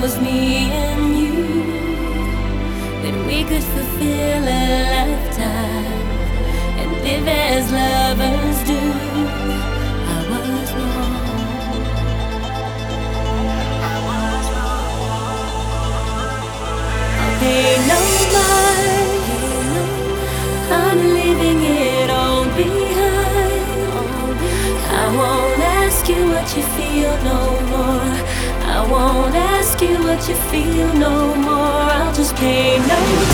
was me and you, then we could fulfill a lifetime and live as lovers do. I was wrong. I'll pay no mind. I'm leaving it all behind. I won't ask you what you feel no more. I won't ask you what you feel no more. I'll just pay no mind.